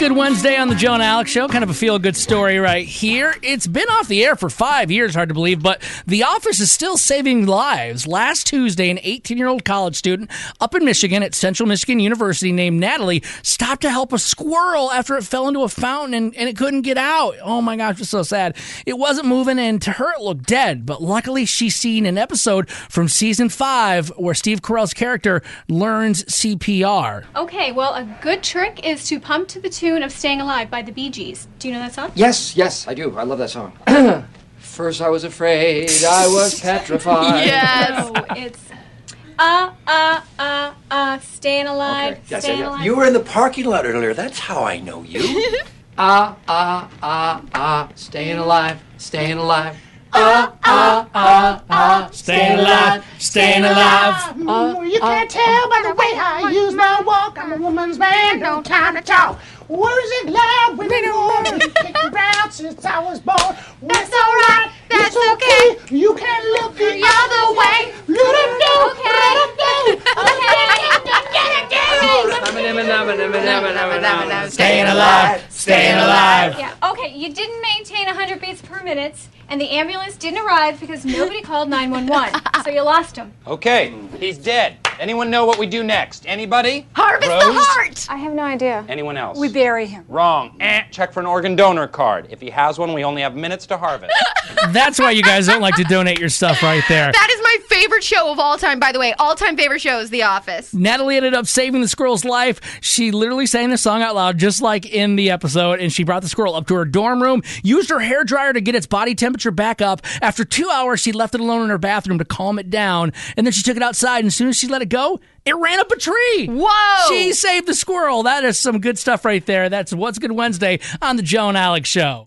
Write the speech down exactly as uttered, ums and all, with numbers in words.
Good Wednesday on the Joe and Alex Show. Kind of a feel-good story right here. It's been off the air for five years, hard to believe, but The Office is still saving lives. Last Tuesday, an eighteen-year-old college student up in Michigan at Central Michigan University named Natalie stopped to help a squirrel after it fell into a fountain and, and it couldn't get out. Oh my gosh, it's so sad. It wasn't moving, and to her it looked dead, but luckily she's seen an episode from season five where Steve Carell's character learns C P R. Okay, well, a good trick is to pump to the tune of Staying Alive by the Bee Gees. Do you know that song? Yes, yes, I do. I love that song. First I was afraid, I was petrified. Yes. No, it's uh, uh, uh, uh, staying alive, Okay. Yes, staying yeah, yeah. alive. You were in the parking lot earlier. That's how I know you. Ah, ah, ah, ah, staying alive, staying alive. Ah, ah, ah, ah, Staying alive, staying alive. Ah, You can't tell by the way I use my walk. I'm a woman's man, no time to talk. Words are glad when a woman kicked around since I was born. That's alright, that's okay. You can look the other way. Let them know, let them know. Staying alive, staying alive. Yeah, okay, you didn't maintain one hundred beats per minute, and the ambulance didn't arrive because nobody called nine one one, so you lost him. Okay, he's dead. Anyone know what we do next? Anybody? Harvest Rose? the heart! I have no idea. Anyone else? We bury him. Wrong. Eh. Check for an organ donor card. If he has one, we only have minutes to harvest. That's why you guys don't like to donate your stuff right there. That is my favorite show of all time, by the way. All-time favorite show is The Office. Natalie ended up saving the squirrel's life. She literally sang the song out loud, just like in the episode, and she brought the squirrel up to her dorm room, used her hairdryer to get its body temperature back up. After two hours, she left it alone in her bathroom to calm it down, and then she took it outside, and as soon as she let it go, it ran up a tree. Whoa! She saved the squirrel. That is some good stuff right there. That's What's Good Wednesday on the Joe and Alex Show.